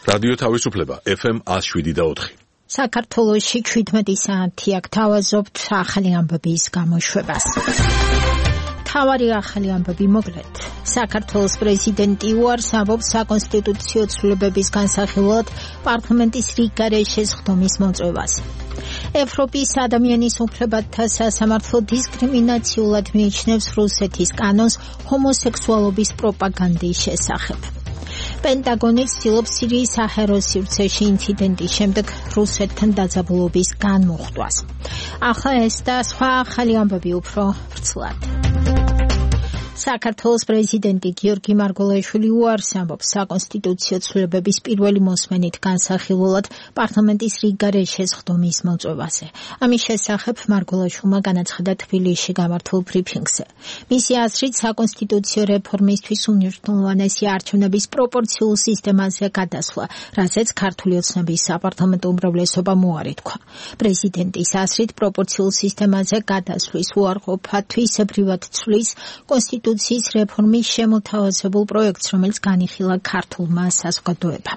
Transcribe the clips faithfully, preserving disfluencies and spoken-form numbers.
რადიო თავისუფლება ეფ ემ one oh seven point four. საქართველოში შვიდმეტი საათი აქ თავაზობთ ახალი ამბების გამოშვებას. თავარი ახალი ამბები მოკლედ. საქართველოს პრეზიდენტი უარს ამბობს საკონსტიტუციო ცვლილებების განსახილველად პარლამენტის რიგგარეშე სხდომის მოწვევას. ევროპის ადამიანის უფლებათა სასამართლო დისკრიმინაციულად მიიჩნევს რუსეთის კანონს ჰომოსექსუალობის პროპაგანდის შესახებ. პენტაგონი ცდილობს სირიის საჰაერო სივრცეში ინციდენტის შემდეგ რუსეთთან დაძაბულობის განმუხტვას. ახლა ეს და სხვა ახალი ამბები უფრო ვრცლად. საქართველოს პრეზიდენტი გიორგი მარგველაშვილი უარს ამბობს საკონსტიტუციო ცვლილებების პირველი მოსმენით განსახილველად პარლამენტის რიგგარეშე სხდომის მოწვევაზე. ამის შესახებ მარგველაშვილმა განაცხადა თბილისში გამართულ ბრიფინგზე. მისი აზრით საკონსტიტუციო რეფორმისთვის უმნიშვნელოვანესი არჩევნების პროპორციულ სისტემაზე გადასვლა, რაზეც ქართული ოცნების საპარლამენტო უმრავლესობა მოარი თქვა. პრეზიდენტის აზრით პროპორციულ სისტემაზე გადასვლის უარყოფა თვისებრივად ცვლის კონსტიტუციის კონსტიტუციის რეფორმის შემოთავაზებულ პროექტს, რომელიც განიხილა ქართულმა საზოგადოებამ.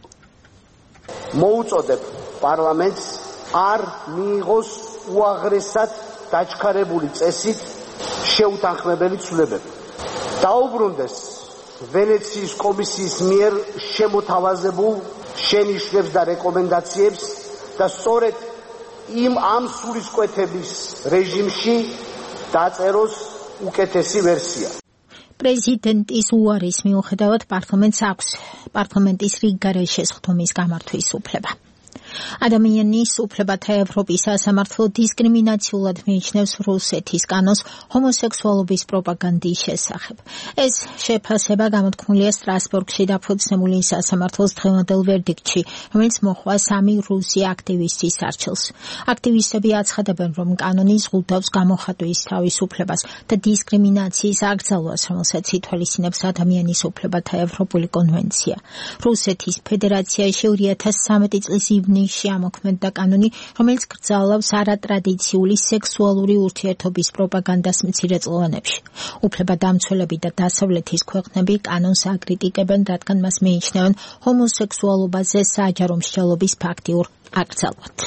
მოუწოდებ პარლამენტს არ მიიღოს უაღრესად დაჩქარებული წესით შეუთანხმებელი ცვლილებები. დაუბრუნდეს ვენეციის კომისიის მიერ შემოთავაზებულ შენიშვნებს და რეკომენდაციებს და სწორედ იმ ამ სულისკვეთების რეჟიმში დაწეროს უკეთესი ვერსია. პრეზიდენტის უარის მიუხედავად პარლამენტს აქვს პარლამენტის რიგგარეშე სხდომის გამართვის უფლება. ადამიანის უფლებათა ევროპის სასამართლო დისკრიმინაციულად მიიჩნევს რუსეთის კანონს ჰომოსექსუალობის პროპაგანდის შესახებ. ეს შეფასება გამოთქმულია სტრასბურგში დაფუძნებული სასამართლოს დღევანდელ ვერდიქტში, რომელიც მოჰყვა სამი რუსი აქტივისტის არჩევს. აქტივისტები აცხადებენ, რომ კანონი ზღუდავს გამოხატვის თავისუფლებას და დისკრიმინაციის აკრძალვას, რომელსაც ითვალისწინებს ადამიანის უფლებათა ევროპული კონვენცია. რუსეთის ფედერაციაში ორი ათას სამი წლის ივნის ამოქმედდა კანონი, რომელიც გრძალავს არატრადიციული სექსუალური ურთიერთობის პროპაგანდას მცირეწლოვანებში. უფლებადამცველები და დასავლეთის ქვეყნები კანონს აკრიტიკებენ, რადგან მას მიიჩნევენ ჰომოსექსუალობაზე საჯარო მსჯელობის ფაქტიურ აკრძალვად.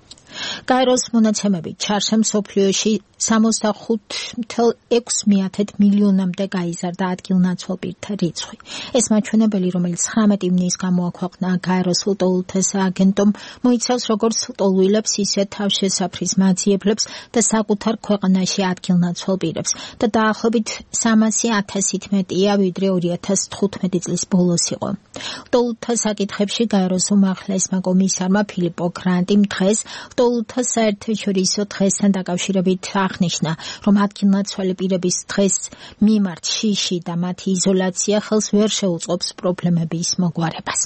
გაეროს მონაცემებით ჩარშემ მსოფლიოში სამოცდახუთ წუთი ექვსი მილიონამდე გაიზარდა ადგილნაცვალ პირთა რიცხვი. ეს მაჩვენებელი, რომელიც ცხრამეტი ივნის გამოაქვეყნა გაეროს ლტოლვილთა სააგენტომ, მოიცავს როგორც ლტოლვილებს, ისე თავშესაფრის მაძიებლებს და საკუთარ ქვეყანაში ადგილნაცვალ პირებს და დაახლოებით სამასი ათასით მეტია, ვიდრე ორი ათას თხუთმეტი წლის ბოლოს იყო. ლტოლვილთა საკითხებში გაეროს უმაღლესმა კომისარმა ფილიპო გრანტიმ დღეს ლტოლვილთა საერთაშორისო დღესთან დაკავშირებით აღნიშნა, რომ ადგილნაცვალი პირების დღეს მიმართ შიში და მათი იზოლაცია ხელს ვერ შეუწყობს პრობლემების მოგვარებას.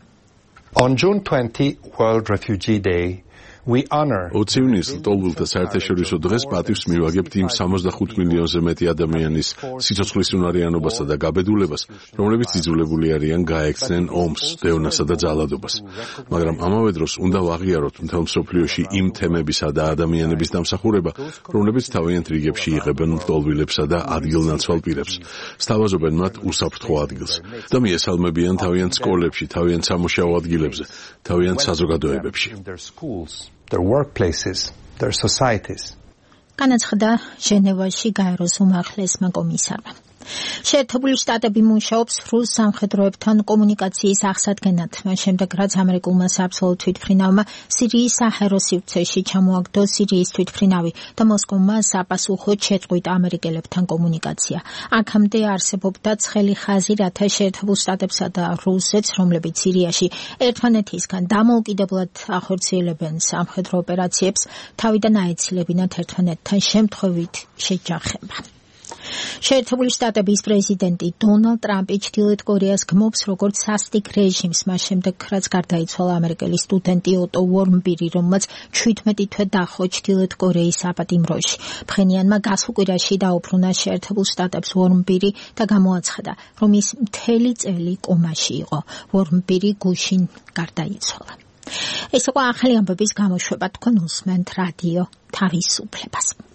On June twentieth, World Refugee Day, we honor ოცი ივნის ლტოლვილთა საერთაშორისო დღეს პატივს მივაგებთ იმ სამოცდახუთ მილიონზე მეტი ადამიანის სიცოცხლის უნარიანობასა და გაბედულებას, რომლებიც იძულებული არიან გაექცნენ ომს, დევნასა და ძალადობას. მაგრამ ამავე დროს უნდა ვაღიაროთ მთელ მსოფლიოში იმ თემებისა და ადამიანების დამსახურება, რომლებიც თავიანთ რიგებში იღებენ ლტოლვილებსა და ადგილნაცვალ პირებს, სთავაზობენ მათ უსაფრთხო ადგილს და მიესალმებიან თავიანთ სკოლებში, თავიანთ სამუშაო ადგილებზე, თავიანთ საზოგადოებებში. their workplaces, their societies. განაცხადა ჟენევაში გაეროს უმაღლესმა კომისარმა. შეერთებული შტატები მუშაობს რუს სამხედროებთან კომუნიკაციის აღსადგენად, მას შემდეგ რაც ამერიკულმა საბრძოლო თვითმფრინავმა სირიის საჰაერო სივრცეში ჩამოაგდო სირიის თვითმფრინავი და მოსკოვმა საპასუხოდ შეწყვიტა ამერიკელებთან კომუნიკაცია. აქამდე არსებობდა ცხელი ხაზი, რათა შეერთებულ შტატებსა და რუსეთს, რომლებიც სირიაში ერთმანეთისგან დამოუკიდებლად ახორციელებენ სამხედრო ოპერაციებს, თავიდან აეცილებინათ ერთმანეთთან შემთხვევით შეჯახება. შეერთებული შტატების პრეზიდენტი დონალდ ტრამპი ჩრდილოეთ კორეას გმობს როგორც სასტიკ რეჟიმს, მას შემდეგ რაც გარდაიცვალა ამერიკელი სტუდენტი ოტო ვორმბირი, რომელმაც შვიდმეტი თვე დაჰყო ჩრდილოეთ კორეის საპატიმროში. ფხენიანმა გასულ კვირაში დაუბრუნა შეერთებულ შტატებს ვორმბირი და გამოაცხადა, რომ ის მთელი წელი კომაში იყო. ვორმბირი გუშინ გარდაიცვალა. ეს იყო ახალი ამბების გამოშვება, თქვენ უსმენთ რადიო თავისუფლებას.